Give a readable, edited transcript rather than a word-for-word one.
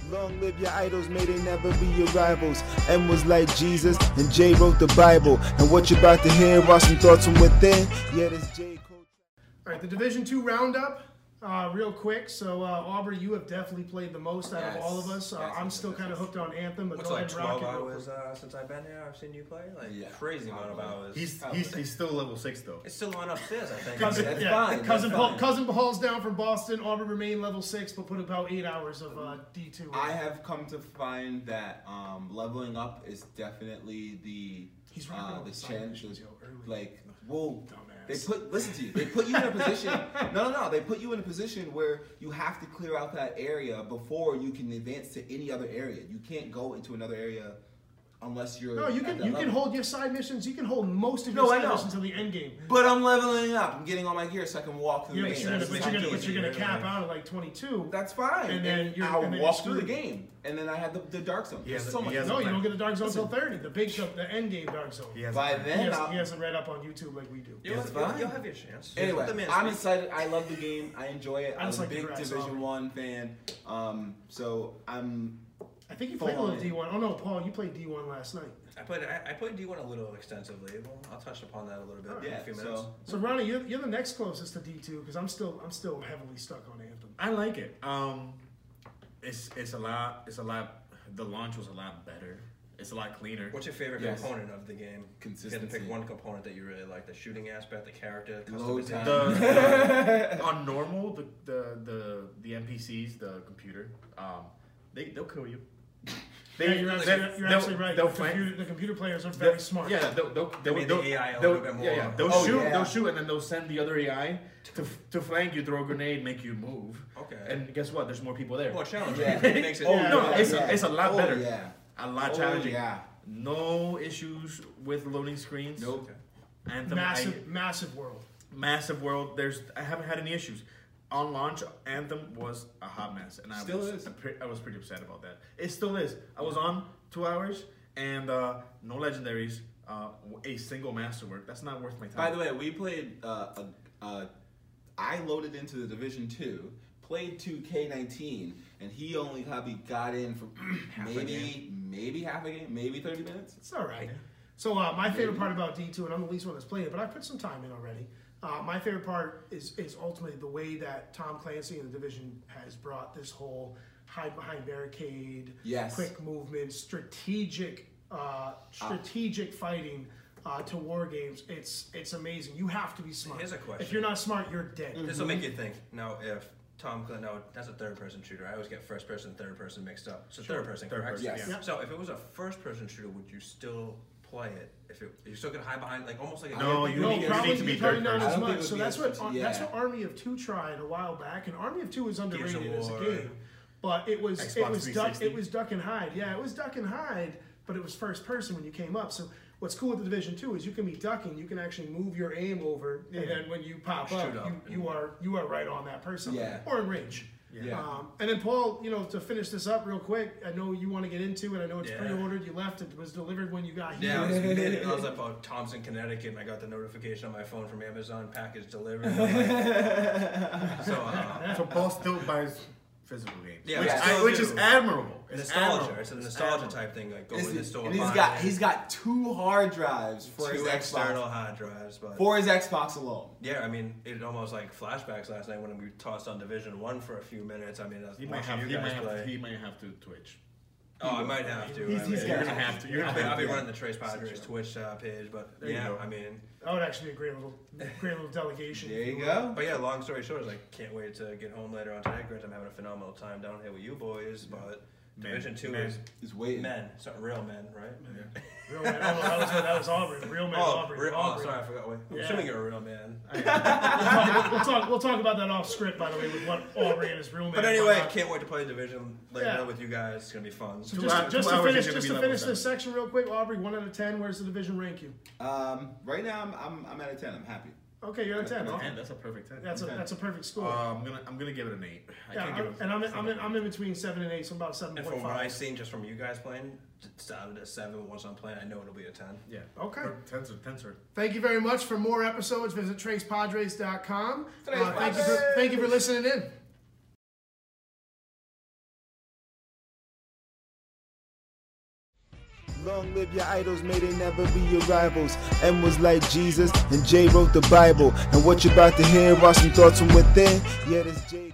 Long live your idols, may they never be your rivals. M was like Jesus, and J wrote the Bible. And what you're about to hear are some thoughts from within. Yeah, this J Cole. All right, the Division II roundup, real quick. So, Aubrey, you have definitely played the most out of all of us. I'm still kind of hooked on Anthem, but What's go like ahead and rock 12 it. hours since I've been here? I've seen you play? Like, crazy amount of hours. He's still level 6 though. It's still on upstairs, I think. Cousin Paul's down from Boston. Aubrey remained level 6, but put about 8 hours of D2. I have come to find that leveling up is definitely the chance. Like, whoa. Listen to you. They put you in a position. No. They put you in a position where you have to clear out that area before you can advance to any other area. You can't go into another area unless you're. No, you can hold your side missions. You can hold most of your side missions until the end game. But I'm leveling up. I'm getting all my gear so I can walk through the game. But you're gonna cap out at like 22. That's fine. And then I'll walk through the game. And then I had the Dark Zone. No, you don't get the Dark Zone until 30. The end game Dark Zone. By then, he hasn't read up on YouTube like we do. You'll have your chance. Anyway, I'm excited. I love the game. I enjoy it. I'm a big grass, Division 1 fan. So I think you played a little D1. Oh no, Paul, you played D1 last night. I played D1 a little extensively. Well, I'll touch upon that a little bit in a few minutes. So Ronnie, you're the next closest to D2 because I'm still heavily stuck on Anthem. I like it. It's a lot. The launch was a lot better. It's a lot cleaner. What's your favorite component of the game? Consistency. You had to pick one component that you really like: the shooting aspect, the character, Load customization. On normal, the NPCs, the computer, they'll kill you. You're absolutely right. The computer players are very smart. Yeah, they'll AI a little bit more. Yeah. They'll shoot, and then they'll send the other AI to flank you, throw a grenade, make you move. Okay. And guess what? There's more people there. More challenging. Yeah. It makes it. It's a lot better. Yeah. A lot challenging. Yeah. No issues with loading screens. Nope. Anthem, Massive world. Massive world. I haven't had any issues. On launch, Anthem was a hot mess, and I was pretty upset about that. It still is. I was on 2 hours and no legendaries, a single masterwork. That's not worth my time. By the way, we played. I loaded into the Division 2, played 2K19, and he only probably got in for maybe half a game, maybe 30 minutes. It's all right. So my favorite part about D2, and I'm the least one that's played it, but I put some time in already. My favorite part is ultimately the way that Tom Clancy and the Division has brought this whole hide behind barricade, quick movement, strategic fighting to war games. It's amazing. You have to be smart. Here's a question. If you're not smart, you're dead. This will make you think. Now, if that's a third-person shooter. I always get first-person, third-person mixed up. So third-person, correct? Yes. Yep. So if it was a first-person shooter, would you still play it? If you're still gonna hide behind, like almost like a you need to be probably third not person. as much. So that's what Army of Two tried a while back, and Army of Two was underrated as a game, but it was duck and hide. Yeah, it was duck and hide, but it was first person when you came up. So what's cool with the Division 2 is you can be ducking, you can actually move your aim over, and then when you pop up, you are right on that person or in range. Yeah. And then Paul, to finish this up real quick, I know you want to get into it. I know it's pre-ordered. You left. It was delivered when you got here. Yeah, I was up Thompson, Connecticut, and I got the notification on my phone from Amazon, package delivered. So Paul still buys physical games, which is admirable. It's nostalgia. It's a nostalgia type thing, like going to the store. And he's got 2 hard drives for his external Xbox. hard drives, but For his Xbox alone. Yeah, I mean, it almost like flashbacks last night when we tossed on Division 1 for a few minutes. I mean, he might have to Twitch. Oh, I might have to. You're gonna have to. I'll be running the Trace Padres Twitch page, but I mean, that would actually be a great little delegation. There you go. But yeah, long story short is I can't wait to get home later on today. Granted, I'm having a phenomenal time down here with you boys, but Division 2 is waiting. Men, real men, right? Yeah. Real man. Oh, that was Aubrey. Real man, Aubrey. Sorry, I forgot. I'm assuming you're a real man. We'll talk about that off script, by the way, with what Aubrey and his real man. But anyway, can't wait to play Division later with you guys. It's gonna be fun. So just to finish this section real quick, Aubrey, 1 out of 10. Where's the Division rank you? Right now I'm at a 10. I'm happy. Okay, you're at 10. That's a perfect 10. That's a perfect score. I'm gonna give it an 8. I'm in between 7 and 8, so about 7.5. And from what I've seen just from you guys playing, it started at 7. Once I'm playing, I know it'll be a 10. Yeah. Okay. 10's. Thank you very much. For more episodes, visit TracePadres.com. Thank you for listening in. Long live your idols, may they never be your rivals. M was like Jesus, and J wrote the Bible. And what you're about to hear are some thoughts from within. Yeah, this J.